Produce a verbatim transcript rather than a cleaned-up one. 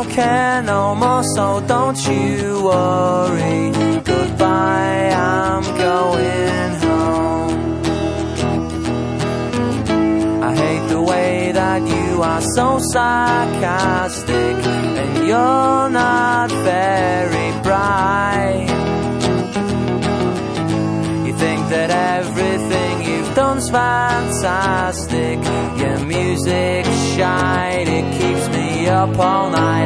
don't care no more, so don't you worry. Goodbye, I'm going home. I hate the way that you are so sarcastic, and you're not very bright. You think that everything you've done's fantastic. Your music's shite, it keeps me up all night.